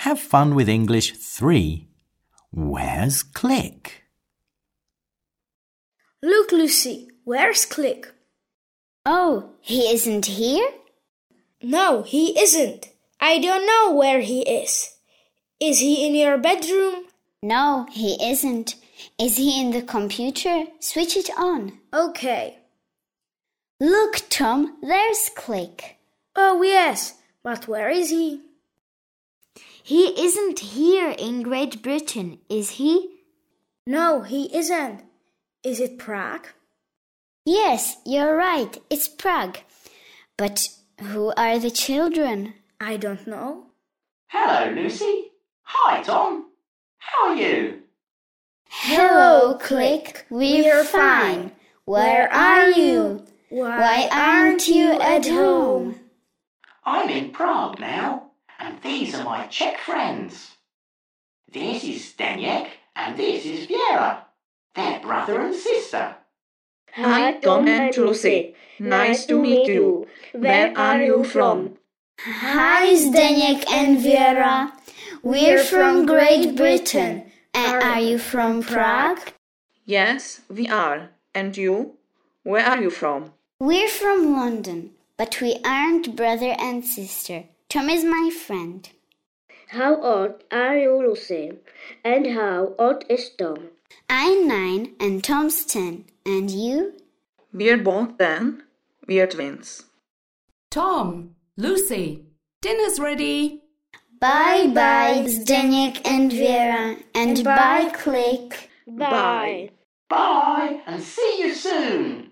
Have fun with English 3. Where's Click? Look, Lucy, where's Click? Oh, he isn't here? No, he isn't. I don't know where he is. Is he in your bedroom? No, he isn't. Is he in the computer? Switch it on. Okay. Look, Tom, there's Click. Oh, yes, but where is he? He isn't here in Great Britain, is he? No, he isn't. Is it Prague? Yes, you're right, it's Prague. But who are the children? I don't know. Hello, Lucy. Hi, Tom. How are you? Hello, Click. We're fine. Where are you? Why aren't you at home? I'm in Prague now, and these are my Czech friends. This is Zdeněk, and this is Vera. They're brother and sister. Hi, Tom and Lucy. Nice to meet you. Where are you from? Hi, Zdeněk and Vera. We're from Great Britain. And are you from Prague? Yes, we are. And you? Where are you from? We're from London, but we aren't brother and sister. Tom is my friend. How old are you, Lucy? And how old is Tom? I'm 9 and Tom's 10. And you? We're both 10. We're twins. Tom, Lucy, dinner's ready. Bye-bye, Zdeněk and Vera. And bye, Click. Bye. Bye, and see you soon.